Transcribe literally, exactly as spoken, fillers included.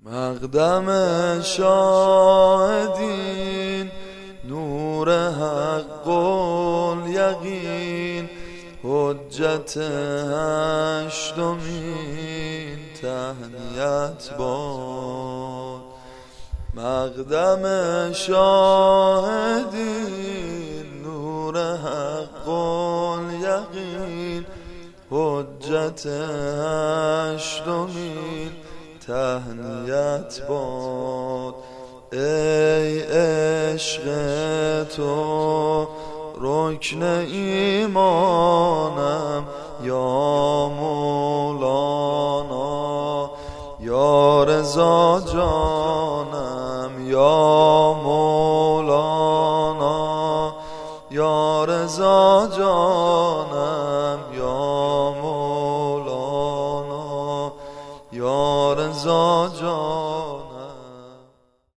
مقدم شاهدین، نور حق الیقین، حجت هشتمین تهنیت باد. مقدم شاهدین، نور حق الیقین، حجت هشتمین تهنیت باد. ای عشق تو رکن ایمانم، یا مولانا یا رضا جانم، یا مولانا یا رضا جانم، یا مولانا یا رضا جانم.